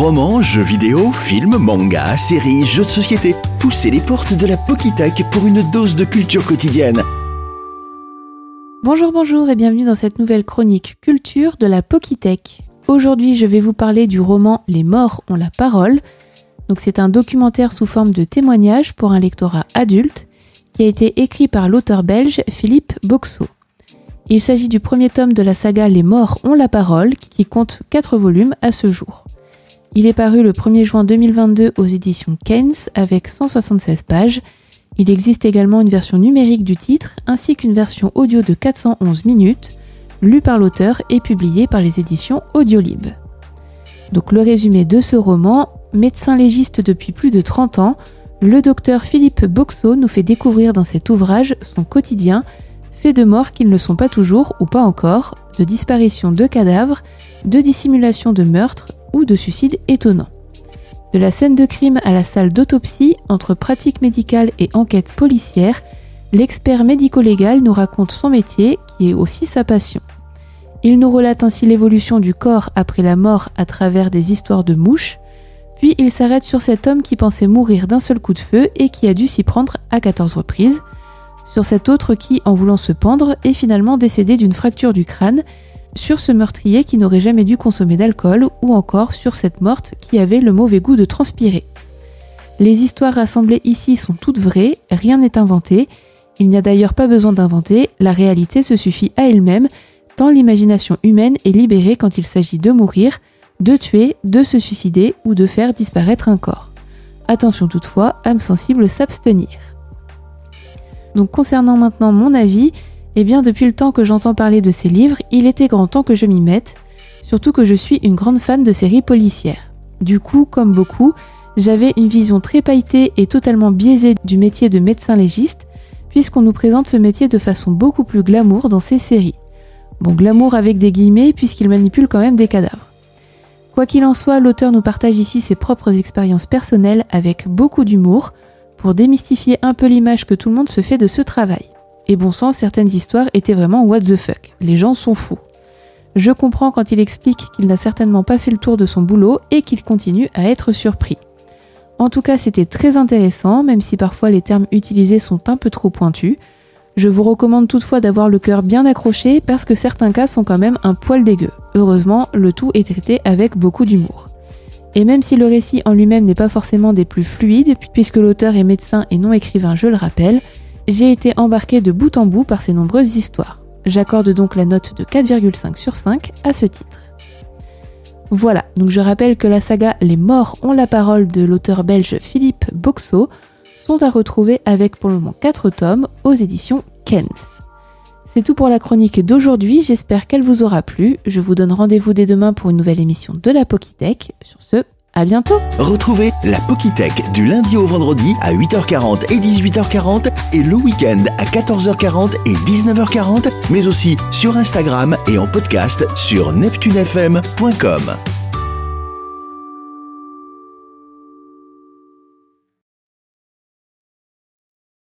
Romans, jeux vidéo, films, mangas, séries, jeux de société. Poussez les portes de la Pokitech pour une dose de culture quotidienne. Bonjour et bienvenue dans cette nouvelle chronique culture de la Pokitech. Aujourd'hui, je vais vous parler du roman Les morts ont la parole. Donc c'est un documentaire sous forme de témoignage pour un lectorat adulte qui a été écrit par l'auteur belge Philippe Boxeau. Il s'agit du premier tome de la saga Les morts ont la parole qui compte 4 volumes à ce jour. Il est paru le 1er juin 2022 aux éditions Keynes avec 176 pages. Il existe également une version numérique du titre ainsi qu'une version audio de 411 minutes, lue par l'auteur et publiée par les éditions Audiolib. Donc le résumé de ce roman, médecin légiste depuis plus de 30 ans, le docteur Philippe Boxeau nous fait découvrir dans cet ouvrage son quotidien, fait de morts qui ne le sont pas toujours ou pas encore, de disparition de cadavres, de dissimulation de meurtres ou de suicides étonnants. De la scène de crime à la salle d'autopsie, entre pratique médicale et enquête policière, l'expert médico-légal nous raconte son métier qui est aussi sa passion. Il nous relate ainsi l'évolution du corps après la mort à travers des histoires de mouches, puis il s'arrête sur cet homme qui pensait mourir d'un seul coup de feu et qui a dû s'y prendre à 14 reprises, sur cet autre qui, en voulant se pendre, est finalement décédé d'une fracture du crâne, sur ce meurtrier qui n'aurait jamais dû consommer d'alcool ou encore sur cette morte qui avait le mauvais goût de transpirer. Les histoires rassemblées ici sont toutes vraies, rien n'est inventé, il n'y a d'ailleurs pas besoin d'inventer, la réalité se suffit à elle-même, tant l'imagination humaine est libérée quand il s'agit de mourir, de tuer, de se suicider ou de faire disparaître un corps. Attention toutefois, âme sensible s'abstenir. Donc concernant maintenant mon avis, eh bien depuis le temps que j'entends parler de ces livres, il était grand temps que je m'y mette, surtout que je suis une grande fan de séries policières. Du coup, comme beaucoup, j'avais une vision très pailletée et totalement biaisée du métier de médecin légiste, puisqu'on nous présente ce métier de façon beaucoup plus glamour dans ces séries. Bon, glamour avec des guillemets, puisqu'il manipule quand même des cadavres. Quoi qu'il en soit, l'auteur nous partage ici ses propres expériences personnelles avec beaucoup d'humour, pour démystifier un peu l'image que tout le monde se fait de ce travail. Et bon sang, certaines histoires étaient vraiment what the fuck, les gens sont fous. Je comprends quand il explique qu'il n'a certainement pas fait le tour de son boulot et qu'il continue à être surpris. En tout cas, c'était très intéressant, même si parfois les termes utilisés sont un peu trop pointus. Je vous recommande toutefois d'avoir le cœur bien accroché parce que certains cas sont quand même un poil dégueu. Heureusement, le tout est traité avec beaucoup d'humour. Et même si le récit en lui-même n'est pas forcément des plus fluides, puisque l'auteur est médecin et non écrivain, je le rappelle, j'ai été embarquée de bout en bout par ces nombreuses histoires. J'accorde donc la note de 4,5 sur 5 à ce titre. Voilà, donc je rappelle que la saga Les morts ont la parole de l'auteur belge Philippe Boxeau sont à retrouver avec pour le moment 4 tomes aux éditions Keynes. C'est tout pour la chronique d'aujourd'hui, j'espère qu'elle vous aura plu. Je vous donne rendez-vous dès demain pour une nouvelle émission de la Pokitech. Sur ce, à bientôt. Retrouvez la Pokitech du lundi au vendredi à 8h40 et 18h40 et le week-end à 14h40 et 19h40, mais aussi sur Instagram et en podcast sur neptunefm.com.